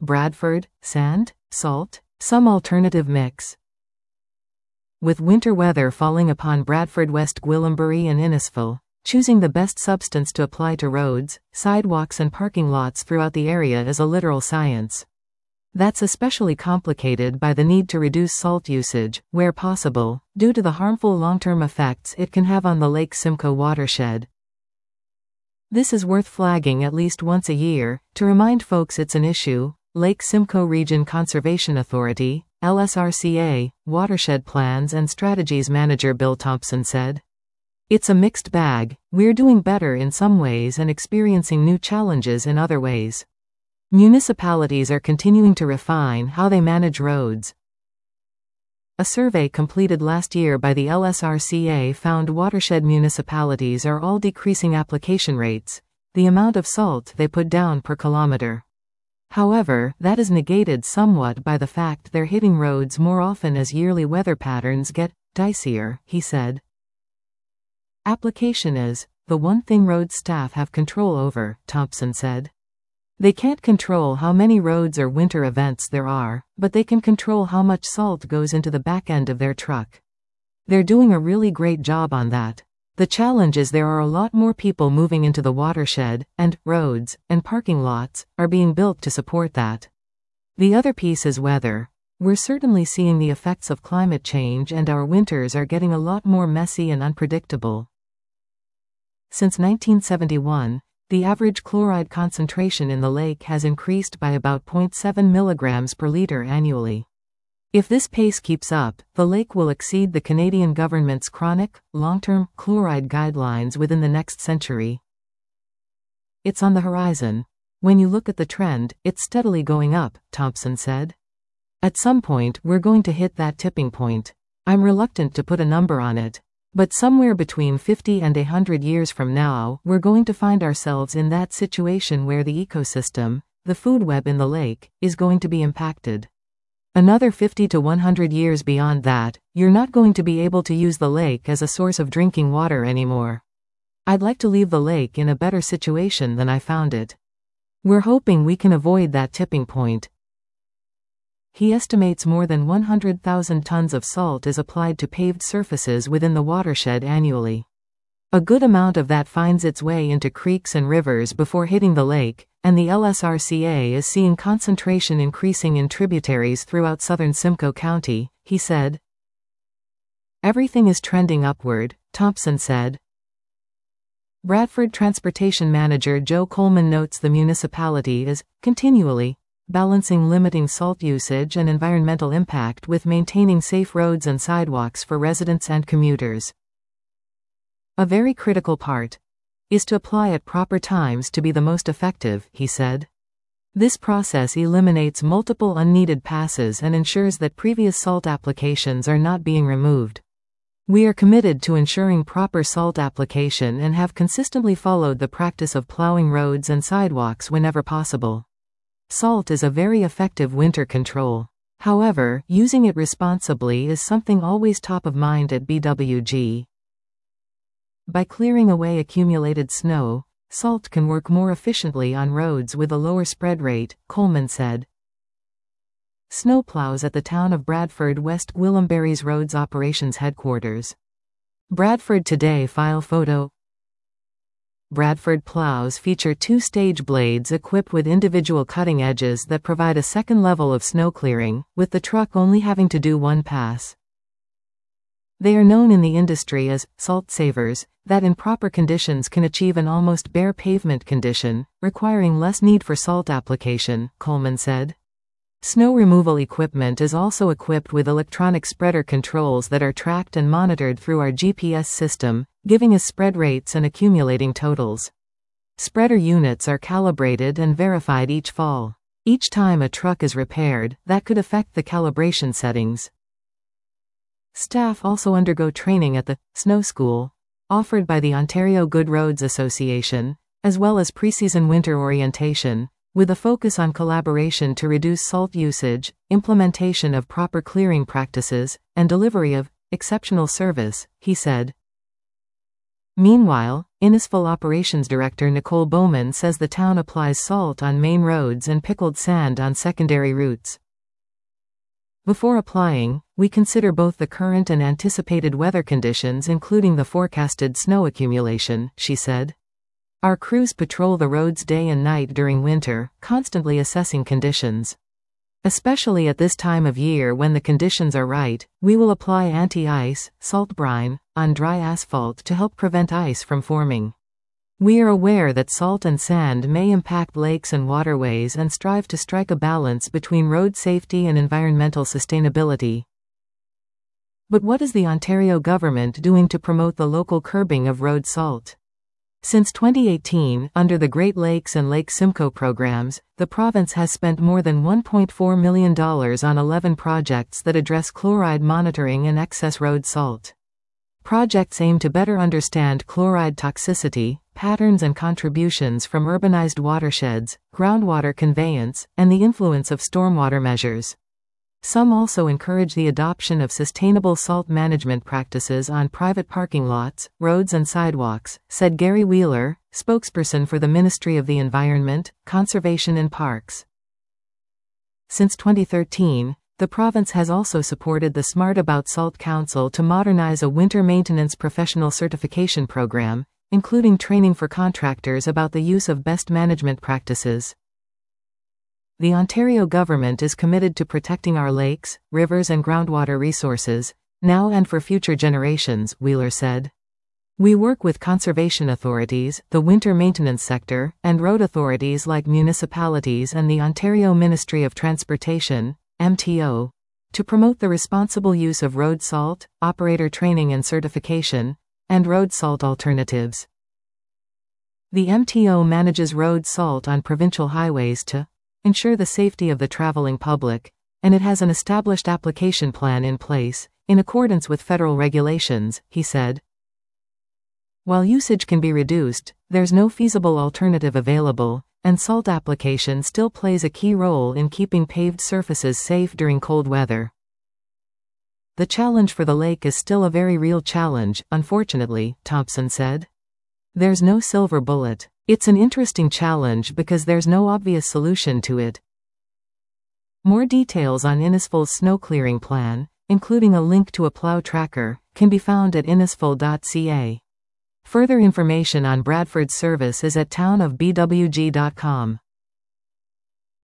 Bradford, sand, salt, some alternative mix. With winter weather falling upon Bradford, West Gwillimbury and Innisfil, choosing the best substance to apply to roads, sidewalks and parking lots throughout the area is a literal science. That's especially complicated by the need to reduce salt usage, where possible, due to the harmful long-term effects it can have on the Lake Simcoe watershed. This is worth flagging at least once a year, to remind folks it's an issue. Lake Simcoe Region Conservation Authority, LSRCA, Watershed Plans and Strategies Manager Bill Thompson said. It's a mixed bag, we're doing better in some ways and experiencing new challenges in other ways. Municipalities are continuing to refine how they manage roads. A survey completed last year by the LSRCA found watershed municipalities are all decreasing application rates, the amount of salt they put down per kilometer. However, that is negated somewhat by the fact they're hitting roads more often as yearly weather patterns get dicier, he said. Application is the one thing road staff have control over, Thompson said. They can't control how many roads or winter events there are, but they can control how much salt goes into the back end of their truck. They're doing a really great job on that. The challenge is there are a lot more people moving into the watershed, and roads and parking lots are being built to support that. The other piece is weather. We're certainly seeing the effects of climate change and our winters are getting a lot more messy and unpredictable. Since 1971, the average chloride concentration in the lake has increased by about 0.7 milligrams per liter annually. If this pace keeps up, the lake will exceed the Canadian government's chronic, long-term chloride guidelines within the next century. It's on the horizon. When you look at the trend, it's steadily going up, Thompson said. At some point, we're going to hit that tipping point. I'm reluctant to put a number on it. But somewhere between 50 and 100 years from now, we're going to find ourselves in that situation where the ecosystem, the food web in the lake, is going to be impacted. Another 50 to 100 years beyond that, you're not going to be able to use the lake as a source of drinking water anymore. I'd like to leave the lake in a better situation than I found it. We're hoping we can avoid that tipping point. He estimates more than 100,000 tons of salt is applied to paved surfaces within the watershed annually. A good amount of that finds its way into creeks and rivers before hitting the lake, and the LSRCA is seeing concentration increasing in tributaries throughout southern Simcoe County, he said. Everything is trending upward, Thompson said. Bradford Transportation Manager Joe Coleman notes the municipality is continually balancing limiting salt usage and environmental impact with maintaining safe roads and sidewalks for residents and commuters. A very critical part is to apply at proper times to be the most effective, he said. This process eliminates multiple unneeded passes and ensures that previous salt applications are not being removed. We are committed to ensuring proper salt application and have consistently followed the practice of plowing roads and sidewalks whenever possible. Salt is a very effective winter control. However, using it responsibly is something always top of mind at BWG. By clearing away accumulated snow, salt can work more efficiently on roads with a lower spread rate, Coleman said. Snowplows at the town of Bradford, West Gwillimbury's Roads Operations Headquarters. Bradford Today file photo. Bradford plows feature two stage blades equipped with individual cutting edges that provide a second level of snow clearing, with the truck only having to do one pass. They are known in the industry as salt savers, that in proper conditions can achieve an almost bare pavement condition, requiring less need for salt application, Coleman said. Snow removal equipment is also equipped with electronic spreader controls that are tracked and monitored through our GPS system, giving us spread rates and accumulating totals. Spreader units are calibrated and verified each fall. Each time a truck is repaired, that could affect the calibration settings. Staff also undergo training at the Snow School, offered by the Ontario Good Roads Association, as well as preseason winter orientation, with a focus on collaboration to reduce salt usage, implementation of proper clearing practices, and delivery of exceptional service, he said. Meanwhile, Innisfil Operations Director Nicole Bowman says the town applies salt on main roads and pickled sand on secondary routes. Before applying, we consider both the current and anticipated weather conditions, including the forecasted snow accumulation, she said. Our crews patrol the roads day and night during winter, constantly assessing conditions. Especially at this time of year when the conditions are right, we will apply anti-ice, salt brine, on dry asphalt to help prevent ice from forming. We are aware that salt and sand may impact lakes and waterways and strive to strike a balance between road safety and environmental sustainability. But what is the Ontario government doing to promote the local curbing of road salt? Since 2018, under the Great Lakes and Lake Simcoe programs, the province has spent more than $1.4 million on 11 projects that address chloride monitoring and excess road salt. Projects aim to better understand chloride toxicity, patterns and contributions from urbanized watersheds, groundwater conveyance, and the influence of stormwater measures. Some also encourage the adoption of sustainable salt management practices on private parking lots, roads and sidewalks, said Gary Wheeler, spokesperson for the Ministry of the Environment, Conservation and Parks. Since 2013, the province has also supported the Smart About Salt Council to modernize a winter maintenance professional certification program, including training for contractors about the use of best management practices. The Ontario government is committed to protecting our lakes, rivers and groundwater resources, now and for future generations, Wheeler said. We work with conservation authorities, the winter maintenance sector, and road authorities like municipalities and the Ontario Ministry of Transportation, MTO, to promote the responsible use of road salt, operator training and certification, and road salt alternatives. The MTO manages road salt on provincial highways to ensure the safety of the traveling public, and it has an established application plan in place, in accordance with federal regulations, he said. While usage can be reduced, there's no feasible alternative available, and salt application still plays a key role in keeping paved surfaces safe during cold weather. The challenge for the lake is still a very real challenge, unfortunately, Thompson said. There's no silver bullet. It's an interesting challenge because there's no obvious solution to it. More details on Innisfil's snow clearing plan, including a link to a plow tracker, can be found at innisfil.ca. Further information on Bradford's service is at townofbwg.com.